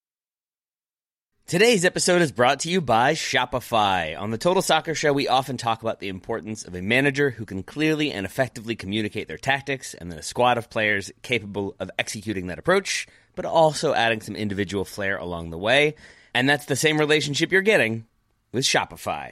S2: Today's episode is brought to you by Shopify. On the Total Soccer Show, we often talk about the importance of a manager who can clearly and effectively communicate their tactics, and then a squad of players capable of executing that approach, but also adding some individual flair along the way. And that's the same relationship you're getting with Shopify.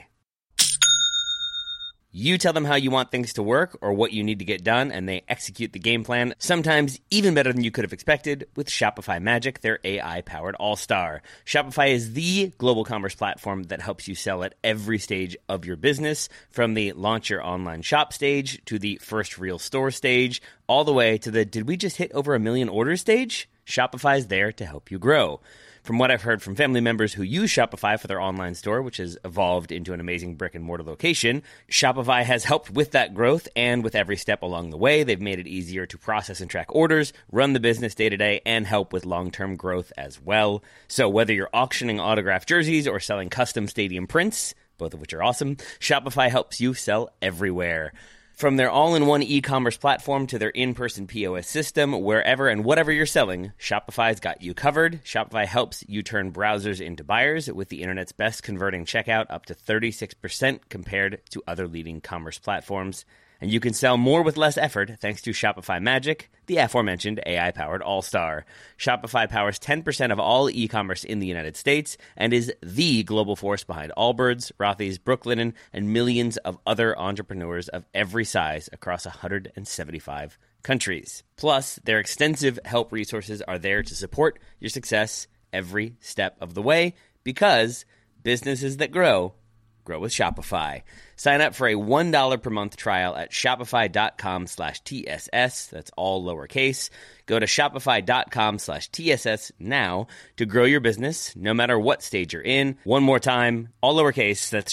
S2: You tell them how you want things to work or what you need to get done, and they execute the game plan, sometimes even better than you could have expected, with Shopify Magic, their AI-powered all-star. Shopify is the global commerce platform that helps you sell at every stage of your business, from the launch your online shop stage to the first real store stage, all the way to the did we just hit over 1 million orders stage? Shopify is there to help you grow. From what I've heard from family members who use Shopify for their online store, which has evolved into an amazing brick-and-mortar location, Shopify has helped with that growth, and with every step along the way, they've made it easier to process and track orders, run the business day-to-day, and help with long-term growth as well. So whether you're auctioning autographed jerseys or selling custom stadium prints, both of which are awesome, Shopify helps you sell everywhere. From their all-in-one e-commerce platform to their in-person POS system, wherever and whatever you're selling, Shopify's got you covered. Shopify helps you turn browsers into buyers with the internet's best converting checkout, up to 36% compared to other leading commerce platforms. And you can sell more with less effort thanks to Shopify Magic, the aforementioned AI-powered all-star. Shopify powers 10% of all e-commerce in the United States and is the global force behind Allbirds, Rothy's, Brooklinen, and millions of other entrepreneurs of every size across 175 countries. Plus, their extensive help resources are there to support your success every step of the way, because businesses that grow grow with Shopify. Sign up for a $1 per month trial at shopify.com/TSS. That's all lowercase. Go to shopify.com/TSS now to grow your business no matter what stage you're in. One more time, all lowercase. That's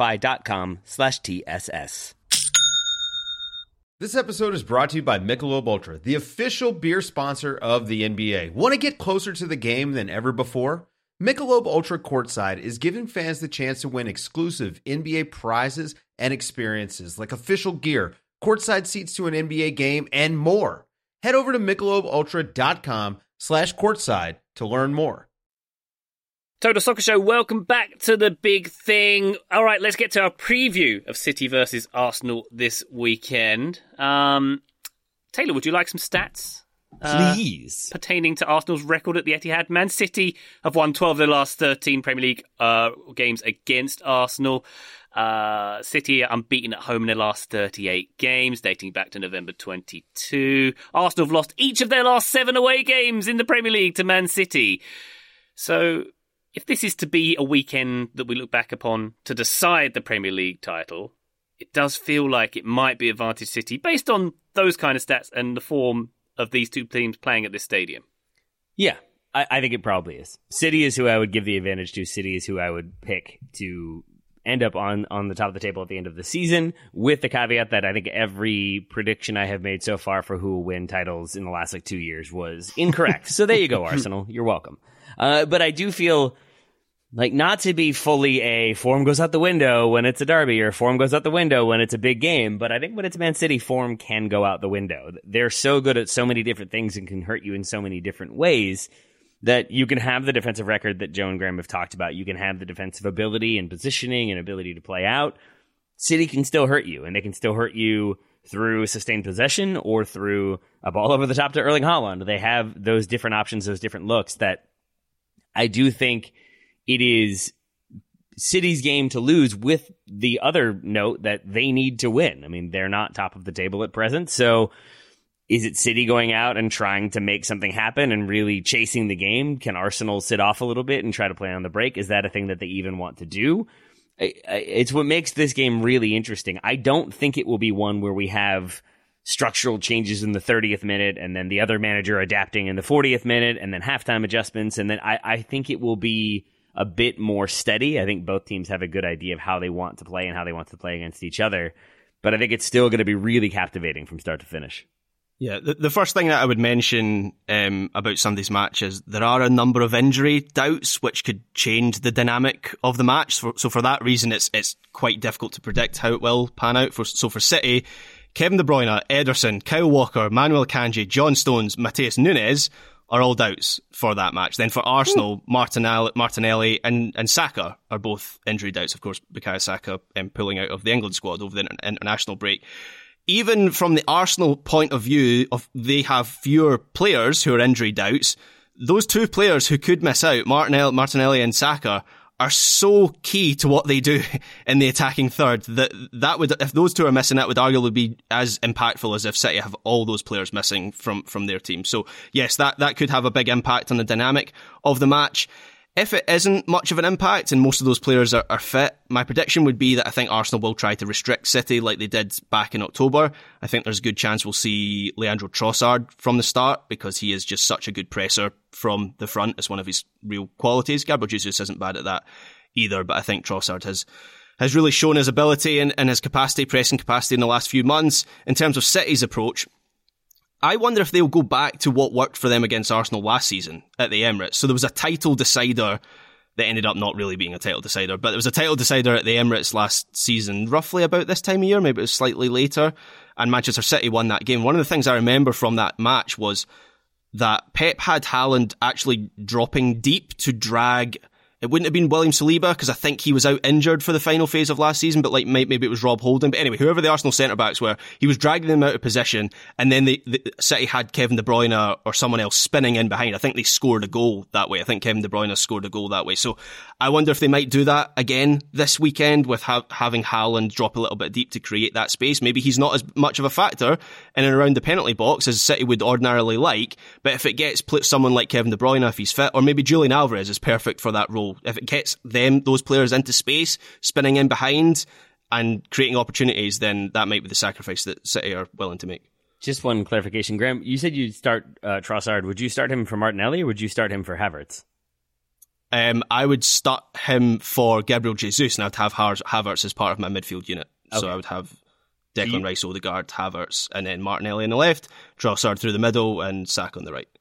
S2: shopify.com/TSS.
S5: This episode is brought to you by Michelob Ultra, the official beer sponsor of the NBA. Want to get closer to the game than ever before? Michelob Ultra Courtside is giving fans the chance to win exclusive NBA prizes and experiences like official gear, courtside seats to an NBA game, and more. Head over to MichelobUltra.com/courtside to learn more.
S1: Total Soccer Show, welcome back to the big thing. All right, let's get to our preview of City versus Arsenal this weekend. Taylor, would you like some stats?
S2: Please.
S1: Pertaining to Arsenal's record at the Etihad. Man City have won 12 of their last 13 Premier League games against Arsenal. City are unbeaten at home in their last 38 games, dating back to November 22. Arsenal have lost each of their last 7 away games in the Premier League to Man City. So, if this is to be a weekend that we look back upon to decide the Premier League title, it does feel like it might be advantage City based on those kind of stats and the form of these two teams playing at this stadium.
S2: Yeah, I think it probably is. City is who I would give the advantage to. City is who I would pick to end up on the top of the table at the end of the season, with the caveat that I think every prediction I have made so far for who will win titles in the last 2 years was incorrect. So there you go, Arsenal. You're welcome. But I do feel like not to be fully a form goes out the window when it's a derby or form goes out the window when it's a big game. But I think when it's Man City, form can go out the window. They're so good at so many different things and can hurt you in so many different ways that you can have the defensive record that Joe and Graham have talked about. You can have the defensive ability and positioning and ability to play out. City can still hurt you, and they can still hurt you through sustained possession or through a ball over the top to Erling Haaland. They have those different options, those different looks that I do think it is City's game to lose, with the other note that they need to win. I mean, they're not top of the table at present. So is it City going out and trying to make something happen and really chasing the game? Can Arsenal sit off a little bit and try to play on the break? Is that a thing that they even want to do? It's what makes this game really interesting. I don't think it will be one where we have structural changes in the 30th minute and then the other manager adapting in the 40th minute and then halftime adjustments. And then I think it will be a bit more steady. I think both teams have a good idea of how they want to play and how they want to play against each other. But I think it's still going to be really captivating from start to finish.
S3: Yeah, the first thing that I would mention about Sunday's match is there are a number of injury doubts which could change the dynamic of the match. So for that reason, it's quite difficult to predict how it will pan out. So for City, Kevin De Bruyne, Ederson, Kyle Walker, Manuel Akanji, John Stones, Matheus Nunes are all doubts for that match. Then for Arsenal, Martinelli and Saka are both injury doubts. Of course, Bukayo Saka pulling out of the England squad over the international break. Even from the Arsenal point of view, they have fewer players who are injury doubts. Those two players who could miss out, Martinelli and Saka, are so key to what they do in the attacking third that would, if those two are missing, that would arguably be as impactful as if City have all those players missing from their team. So yes, that could have a big impact on the dynamic of the match. If it isn't much of an impact and most of those players are fit, my prediction would be that I think Arsenal will try to restrict City like they did back in October. I think there's a good chance we'll see Leandro Trossard from the start because he is just such a good presser from the front. It's one of his real qualities. Gabriel Jesus isn't bad at that either, but I think Trossard has really shown his ability and his pressing capacity in the last few months. In terms of City's approach, I wonder if they'll go back to what worked for them against Arsenal last season at the Emirates. So there was a title decider that ended up not really being a title decider, but there was a title decider at the Emirates last season, roughly about this time of year, maybe it was slightly later, and Manchester City won that game. One of the things I remember from that match was that Pep had Haaland actually dropping deep to drag. It wouldn't have been William Saliba because I think he was out injured for the final phase of last season, but like maybe it was Rob Holding. But anyway, whoever the Arsenal centre-backs were, he was dragging them out of position, and then the City had Kevin De Bruyne or someone else spinning in behind. I think they scored a goal that way. I think Kevin De Bruyne scored a goal that way. So I wonder if they might do that again this weekend with having Haaland drop a little bit deep to create that space. Maybe he's not as much of a factor in and around the penalty box as City would ordinarily like, but if it gets someone like Kevin De Bruyne, if he's fit, or maybe Julian Alvarez is perfect for that role goal. If it gets those players into space, spinning in behind and creating opportunities, then that might be the sacrifice that City are willing to make.
S2: Just one clarification, Graham. You said you'd start Trossard. Would you start him for Martinelli or would you start him for Havertz?
S3: I would start him for Gabriel Jesus, and I'd have Havertz as part of my midfield unit. Okay. So I would have Declan Rice, Odegaard, Havertz, and then Martinelli on the left, Trossard through the middle, and Saka on the right.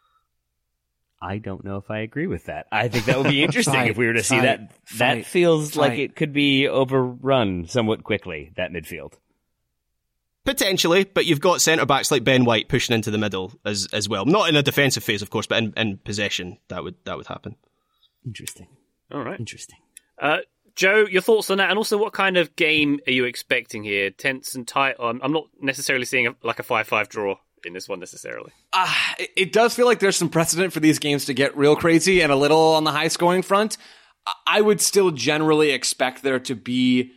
S2: I don't know if I agree with that. I think that would be interesting if we were to see that. That feels like it could be overrun somewhat quickly, that midfield.
S3: Potentially, but you've got centre-backs like Ben White pushing into the middle as well. Not in a defensive phase, of course, but in possession, that would happen.
S2: Interesting.
S1: All right.
S2: Interesting.
S1: Joe, your thoughts on that, and also what kind of game are you expecting here? Tense and tight? I'm not necessarily seeing a 5-5 draw in this one necessarily.
S4: It does feel like there's some precedent for these games to get real crazy and a little on the high-scoring front. I would still generally expect there to be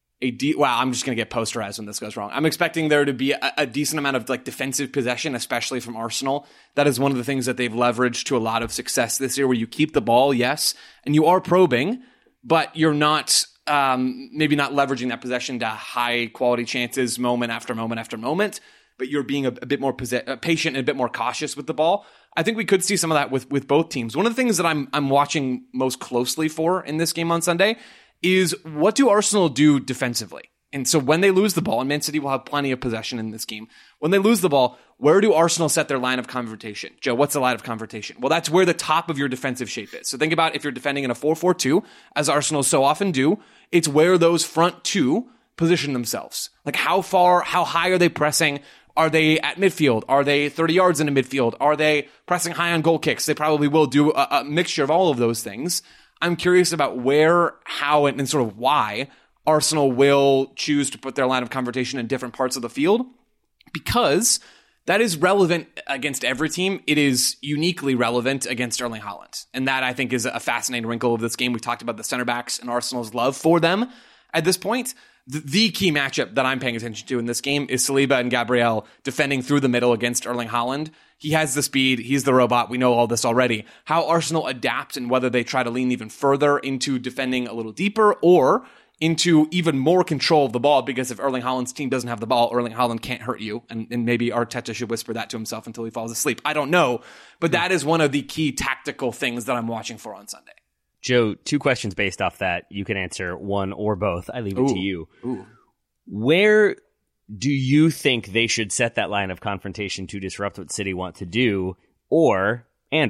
S4: I'm just going to get posterized when this goes wrong. I'm expecting there to be a decent amount of defensive possession, especially from Arsenal. That is one of the things that they've leveraged to a lot of success this year, where you keep the ball, yes, and you are probing, but you're not maybe not leveraging that possession to high quality chances moment after moment after moment, but you're being a bit more patient and a bit more cautious with the ball. I think we could see some of that with both teams. One of the things that I'm watching most closely for in this game on Sunday is what do Arsenal do defensively? And so when they lose the ball, and Man City will have plenty of possession in this game, when they lose the ball, where do Arsenal set their line of confrontation? Joe, what's the line of confrontation? Well, that's where the top of your defensive shape is. So think about if you're defending in a 4-4-2, as Arsenal so often do, it's where those front two position themselves. Like how high are they pressing? Are they at midfield? Are they 30 yards into midfield? Are they pressing high on goal kicks? They probably will do a mixture of all of those things. I'm curious about where, how, and sort of why Arsenal will choose to put their line of confrontation in different parts of the field, because that is relevant against every team. It is uniquely relevant against Erling Haaland. And that, I think, is a fascinating wrinkle of this game. We've talked about the center backs and Arsenal's love for them at this point. The key matchup that I'm paying attention to in this game is Saliba and Gabriel defending through the middle against Erling Haaland. He has the speed. He's the robot. We know all this already. How Arsenal adapt and whether they try to lean even further into defending a little deeper or into even more control of the ball, because if Erling Haaland's team doesn't have the ball, Erling Haaland can't hurt you. And maybe Arteta should whisper that to himself until he falls asleep. I don't know. But that is one of the key tactical things that I'm watching for on Sunday.
S2: Joe, 2 questions based off that. You can answer one or both. I leave it to you.
S4: Ooh.
S2: Where do you think they should set that line of confrontation to disrupt what City want to do? Or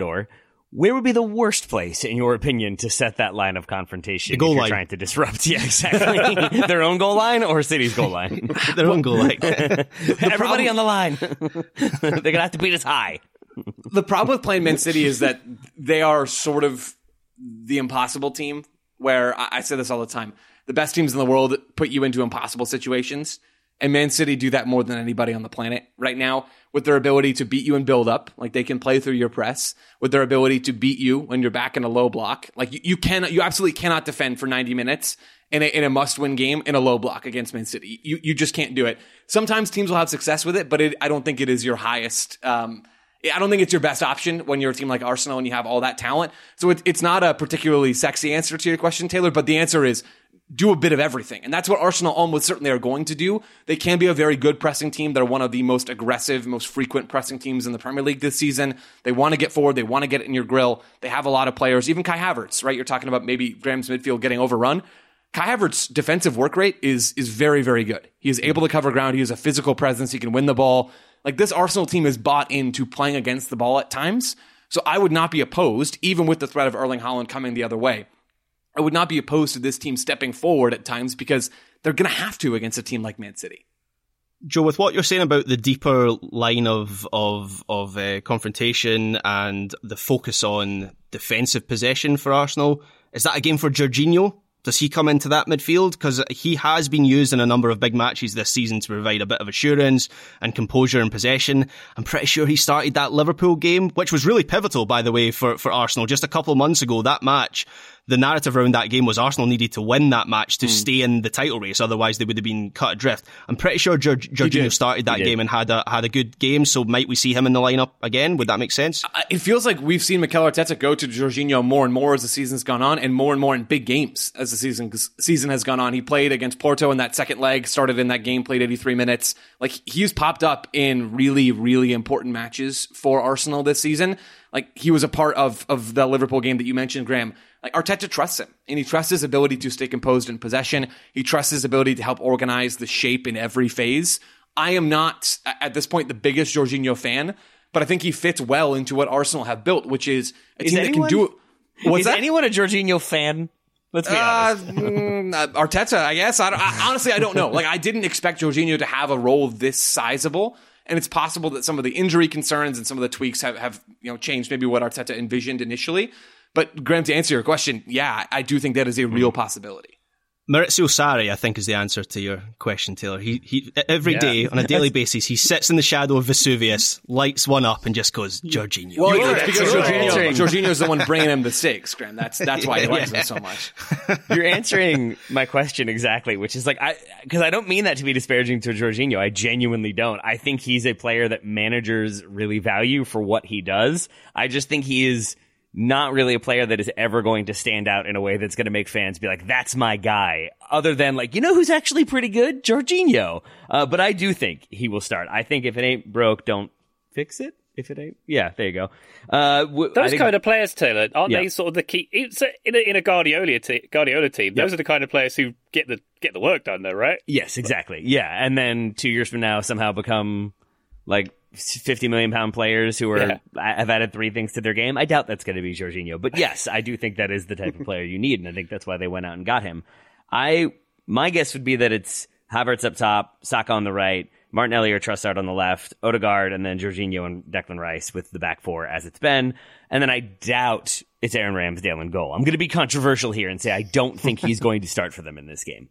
S2: where would be the worst place, in your opinion, to set that line of confrontation
S3: the goal
S2: if you're
S3: line.
S2: trying to disrupt? Yeah, exactly. Their own goal line or City's goal line?
S3: Their own goal line.
S2: Everybody on the line. They're going to have to beat us high.
S4: The problem with playing Man City is that they are sort of the impossible team, where I say this all the time. The best teams in the world put you into impossible situations. And Man City do that more than anybody on the planet right now, with their ability to beat you in build up. Like, they can play through your press, with their ability to beat you when you're back in a low block. Like, you absolutely cannot defend for 90 minutes in a must-win game in a low block against Man City. You just can't do it. Sometimes teams will have success with it, but I don't think it is your highest, I don't think it's your best option when you're a team like Arsenal and you have all that talent. So it's not a particularly sexy answer to your question, Taylor, but the answer is do a bit of everything. And that's what Arsenal almost certainly are going to do. They can be a very good pressing team. They're one of the most aggressive, most frequent pressing teams in the Premier League this season. They want to get forward. They want to get it in your grill. They have a lot of players, even Kai Havertz, right? You're talking about maybe Graham's midfield getting overrun. Kai Havertz's defensive work rate is very, very good. He is able to cover ground. He has a physical presence. He can win the ball. Like, this Arsenal team is bought into playing against the ball at times. So I would not be opposed, even with the threat of Erling Haaland coming the other way, I would not be opposed to this team stepping forward at times, because they're going to have to against a team like Man City.
S3: Joe, with what you're saying about the deeper line of confrontation and the focus on defensive possession for Arsenal, is that a game for Jorginho? Does he come into that midfield? Because he has been used in a number of big matches this season to provide a bit of assurance and composure in possession. I'm pretty sure he started that Liverpool game, which was really pivotal, by the way, for Arsenal. Just a couple of months ago, that match, the narrative around that game was Arsenal needed to win that match to stay in the title race, otherwise they would have been cut adrift. I'm pretty sure Jorginho started that game and had a good game, so might we see him in the lineup again? Would that make sense?
S4: It feels like we've seen Mikel Arteta go to Jorginho more and more as the season's gone on, and more in big games as the season has gone on. He played against Porto in that second leg, started in that game, played 83 minutes. Like, he's popped up in really, really important matches for Arsenal this season. Like, he was a part of the Liverpool game that you mentioned, Graham. Like, Arteta trusts him, and he trusts his ability to stay composed in possession. He trusts his ability to help organize the shape in every phase. I am not, at this point, the biggest Jorginho fan, but I think he fits well into what Arsenal have built, which is a team that can do it.
S2: Is anyone a Jorginho fan? Let's be honest.
S4: Arteta, I guess. Honestly, I don't know. Like, I didn't expect Jorginho to have a role this sizable. And it's possible that some of the injury concerns and some of the tweaks have changed maybe what Arteta envisioned initially. But Graham, to answer your question, yeah, I do think that is a real possibility.
S3: Maurizio Sarri, I think, is the answer to your question, Taylor. He every day, on a daily basis, he sits in the shadow of Vesuvius, lights one up, and just goes, Jorginho.
S4: Well, it's because Jorginho's the one bringing him the stakes, Graham. That's why he likes him so much.
S2: You're answering my question exactly, which is like, because I don't mean that to be disparaging to Jorginho. I genuinely don't. I think he's a player that managers really value for what he does. I just think he is not really a player that is ever going to stand out in a way that's going to make fans be like, that's my guy. Other than like, who's actually pretty good? Jorginho. But I do think he will start. I think if it ain't broke, don't fix it. If it ain't, yeah, there you go.
S1: Those kind of players, Taylor, aren't they sort of the key? It's in a Guardiola team. Those are the kind of players who get the work done, though, right?
S2: Yes, exactly. Yeah, and then 2 years from now, somehow become like 50 million pound players who have added 3 things to their game. I doubt that's going to be Jorginho, but yes, I do think that is the type of player you need, and I think that's why they went out and got him. My guess would be that it's Havertz up top, Saka on the right, Martinelli or Trossard on the left, Odegaard, and then Jorginho and Declan Rice with the back four as it's been. And then I doubt it's Aaron Ramsdale in goal. I'm going to be controversial here and say I don't think he's going to start for them in this game.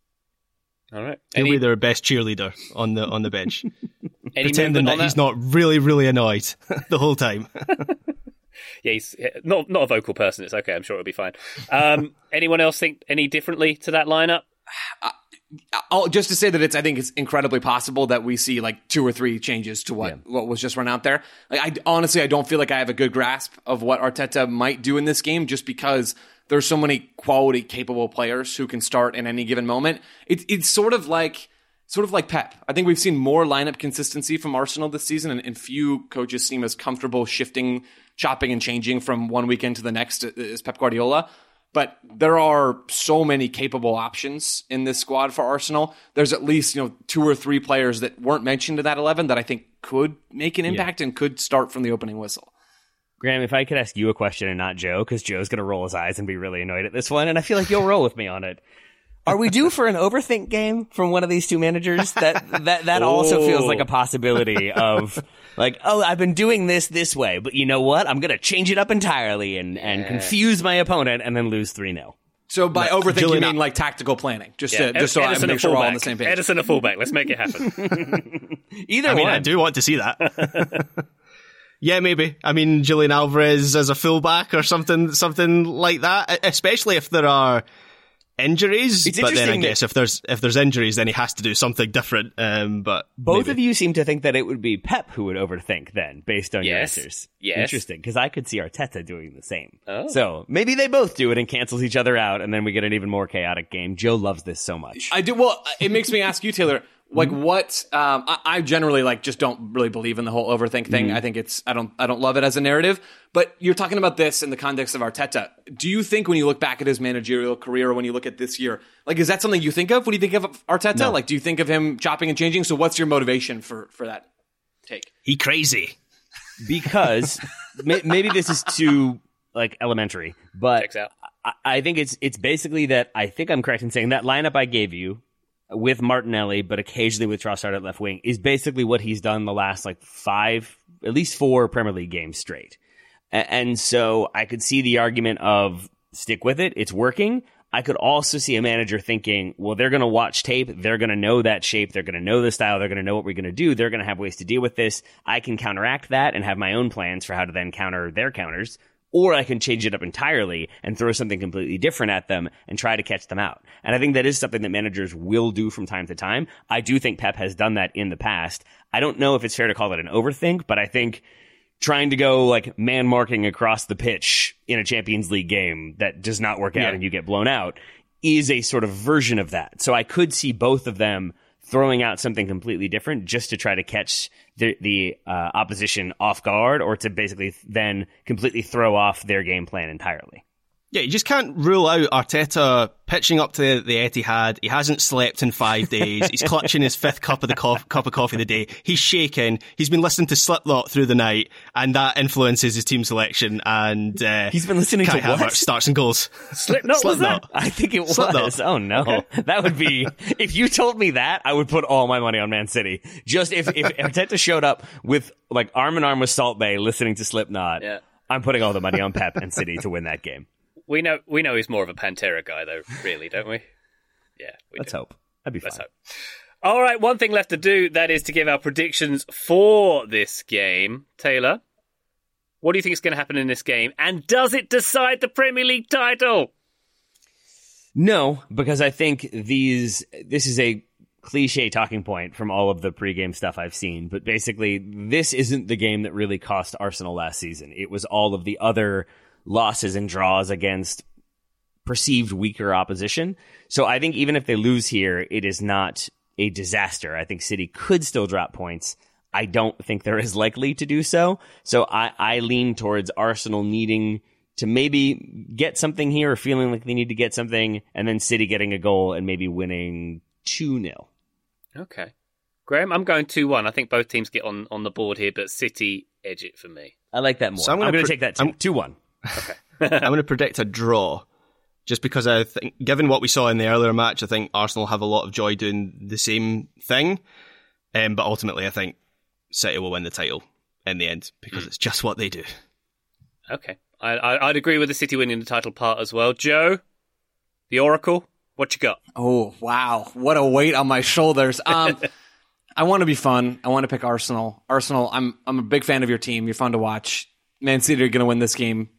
S1: All right.
S3: He'll be their best cheerleader on the bench.
S1: Pretending
S3: that he's not really, really annoyed the whole time.
S1: Yeah, he's not a vocal person. It's okay. I'm sure it'll be fine. Anyone else think any differently to that lineup?
S4: Just to say that I think it's incredibly possible that we see like 2 or 3 changes to what was just run out there. Like, I don't feel like I have a good grasp of what Arteta might do in this game, just because there's so many quality, capable players who can start in any given moment. It's sort of like Pep. I think we've seen more lineup consistency from Arsenal this season, and few coaches seem as comfortable shifting, chopping, and changing from one weekend to the next as Pep Guardiola. But there are so many capable options in this squad for Arsenal. There's at least 2 or 3 players that weren't mentioned in that 11 that I think could make an impact and could start from the opening whistle.
S2: Graham, if I could ask you a question and not Joe, because Joe's going to roll his eyes and be really annoyed at this one, and I feel like you'll roll with me on it. Are we due for an overthink game from one of these 2 managers? That also feels like a possibility of like, oh, I've been doing this way, but you know what? I'm going to change it up entirely and confuse my opponent and then lose 3-0.
S4: So by overthink, you mean like tactical planning? Just so I make sure we're all on the same page.
S1: Edison a fullback. Let's make it happen.
S2: Either one.
S3: I do want to see that. Yeah, maybe. I mean, Julian Alvarez as a fullback or something like that, especially if there are injuries. But then I guess if there's injuries, then he has to do something different. But
S2: both of you seem to think that it would be Pep who would overthink then, based on your answers.
S1: Yes.
S2: Interesting, because I could see Arteta doing the same. Oh. So maybe they both do it and cancels each other out, and then we get an even more chaotic game. Joe loves this so much.
S4: I do. Well, it makes me ask you, Taylor. Like what? I generally just don't really believe in the whole overthink thing. I think I don't love it as a narrative. But you're talking about this in the context of Arteta. Do you think when you look back at his managerial career, or when you look at this year, like is that something you think of when you think of Arteta? No. Like, do you think of him chopping and changing? So what's your motivation for that take?
S3: He crazy
S2: because maybe this is too like elementary, but I think it's basically that. I think I'm correct in saying that lineup I gave you, with Martinelli, but occasionally with Trossard at left wing, is basically what he's done the last at least 4 Premier League games straight. And so I could see the argument of stick with it. It's working. I could also see a manager thinking, well, they're going to watch tape. They're going to know that shape. They're going to know the style. They're going to know what we're going to do. They're going to have ways to deal with this. I can counteract that and have my own plans for how to then counter their counters. or I can change it up entirely and throw something completely different at them and try to catch them out. And I think that is something that managers will do from time to time. I do think Pep has done that in the past. I don't know if it's fair to call it an overthink, but I think trying to go like man marking across the pitch in a Champions League game that does not work out and you get blown out is a sort of version of that. So I could see both of them throwing out something completely different just to try to catch the opposition off guard, or to basically then completely throw off their game plan entirely.
S3: Yeah, you just can't rule out Arteta pitching up to the Etihad. He hasn't slept in 5 days. He's clutching his 5th cup of coffee of the day. He's shaking. He's been listening to Slipknot through the night, and that influences his team selection. And
S2: he's been listening to what?
S3: Starts and goals.
S1: Slipknot was that?
S2: I think it was.
S3: Slipknot.
S2: Oh no, okay. That would be. If you told me that, I would put all my money on Man City. Just if Arteta showed up with like arm in arm with Salt Bae listening to Slipknot, I'm putting all the money on Pep and City to win that game.
S1: We know he's more of a Pantera guy, though, really, don't we? Yeah,
S2: Let's hope. That'd be fun.
S1: Let's hope. All right, one thing left to do, that is to give our predictions for this game. Taylor, what do you think is going to happen in this game? And does it decide the Premier League title?
S2: No, because I think this is a cliche talking point from all of the pregame stuff I've seen, but basically this isn't the game that really cost Arsenal last season. It was all of the other losses and draws against perceived weaker opposition. So I think even if they lose here, it is not a disaster. I think City could still drop points. I don't think they're as likely to do so. So I lean towards Arsenal needing to maybe get something here, or feeling like they need to get something, and then City getting a goal and maybe winning 2-0.
S1: Okay. Graham, I'm going 2-1. I think both teams get on the board here, but City edge it for me.
S2: I like that more.
S3: So I'm
S2: going to take that 2-1.
S1: Okay.
S3: I'm going to predict a draw, just because I think, given what we saw in the earlier match, I think Arsenal have a lot of joy doing the same thing. But ultimately, I think City will win the title in the end, because it's just what they do.
S1: Okay. I'd agree with the City winning the title part as well. Joe, the Oracle, what you got?
S4: Oh, wow. What a weight on my shoulders. I want to be fun. I want to pick Arsenal. Arsenal, I'm a big fan of your team. You're fun to watch. Man City are going to win this game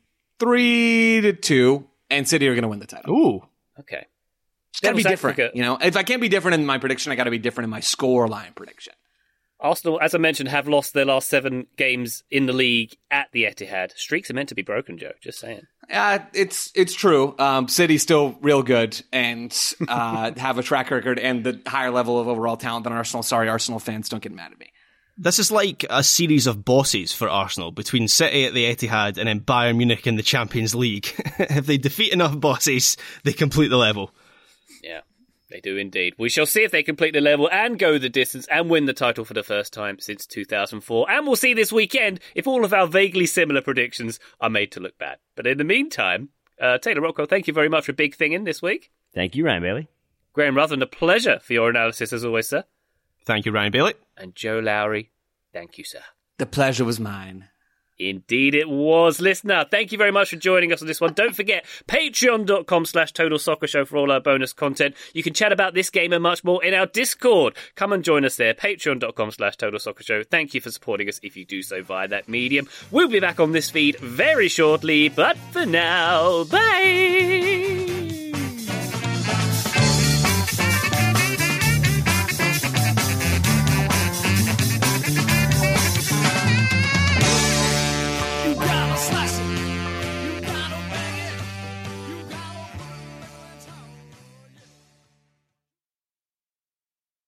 S4: 3-2, and City are going to win the title.
S3: Ooh.
S1: Okay.
S4: It's got to be different. You know, if I can't be different in my prediction, I got to be different in my scoreline prediction.
S1: Arsenal, as I mentioned, have lost their last 7 games in the league at the Etihad. Streaks are meant to be broken, Joe. Just saying.
S4: It's true. City's still real good and have a track record and the higher level of overall talent than Arsenal. Sorry, Arsenal fans, don't get mad at me.
S3: This is like a series of bosses for Arsenal, between City at the Etihad and then Bayern Munich in the Champions League. If they defeat enough bosses, they complete the level.
S1: Yeah, they do indeed. We shall see if they complete the level and go the distance and win the title for the first time since 2004. And we'll see this weekend if all of our vaguely similar predictions are made to look bad. But in the meantime, Taylor Rocco, thank you very much for Big Thing in this week.
S2: Thank you, Ryan Bailey.
S1: Graham Rutherford, a pleasure for your analysis as always, sir.
S3: Thank you, Ryan Bailey.
S1: And Joe Lowry, thank you, sir.
S4: The pleasure was mine.
S1: Indeed it was. Listener, thank you very much for joining us on this one. Don't forget, patreon.com/Total Soccer Show for all our bonus content. You can chat about this game and much more in our Discord. Come and join us there, patreon.com/Total Soccer Show. Thank you for supporting us if you do so via that medium. We'll be back on this feed very shortly, but for now, bye!